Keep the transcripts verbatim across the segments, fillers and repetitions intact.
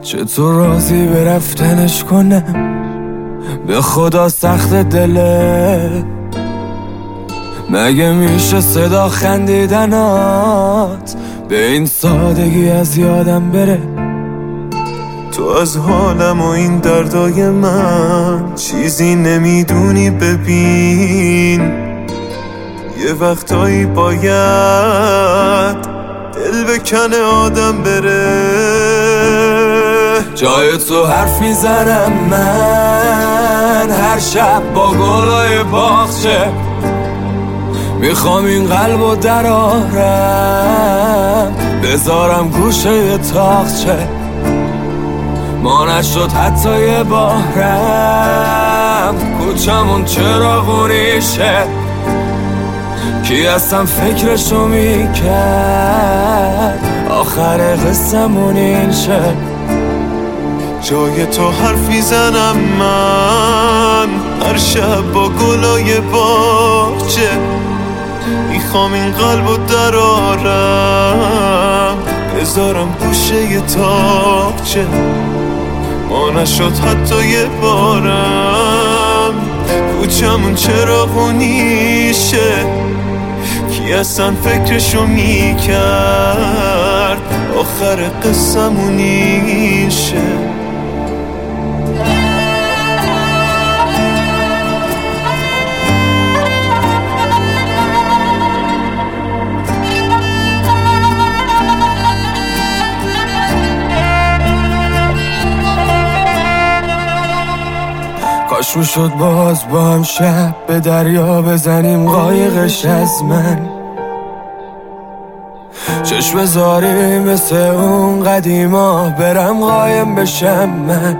چطور راضی به رفتنش کنم؟ به خدا سخت دله، مگه میشه صدا خندیدنات به این سادگی از یادم بره؟ تو از حالم و این دردای من چیزی نمیدونی. ببین یه وقتایی باید دل بکنه آدم بره. جای تو حرف میزنم من هر شب با گلای باغچه، میخوام این قلبو درارم بذارم گوشه تاقچه. ما نشد حتی یه بارم، کوچمون چراغونیشه، کی اصلا فکرشو میکرد آخر قصمون این شه. جای تو حرفی زنم من هر شب با گلای باغچه، میخوام این قلبو درارم بذارم گوشه تاقچه. ما نشد حتی یه بارم، کوچمون چراغونیشه، کی اصلا فکرشو میکرد آخر قصمونیشه. کاش میشد باز با هم شب به دریا بزنیم قایقش از من، چشم زاریم مثل اون قدیما برم قایم بشم من.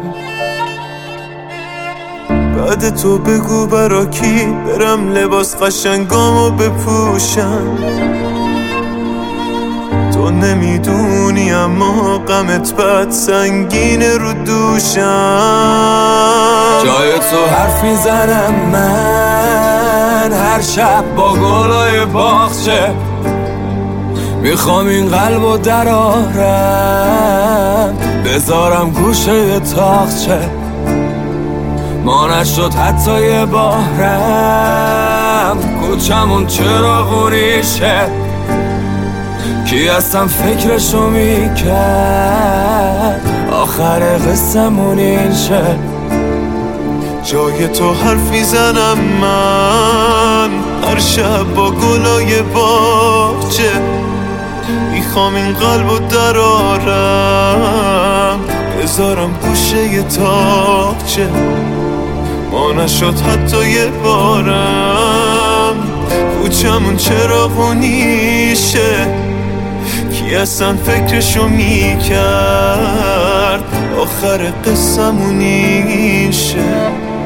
بعد تو بگو برا کی برم لباس قشنگامو بپوشم. تو نمیدونی اما غمت بد سنگینه رو دوشم. جای تو حرف میزنم من هر شب با گلای باغچه، میخوام این قلبو درارم بذارم گوشه تاقچه. ما نشد حتی یه بارم، کوچمون چراغونیشه، کی اصلا فکرشو میکرد آخر قصمون این شه. جای تو حرفی زنم من هر شب با گلای باغچه، میخوام این قلبو درارم بذارم گوشه تاقچه. ما نشد حتی یه بارم، کوچمون چراغونیشه، کی اصلا فکرشو میکرد آخر قصمونیشه.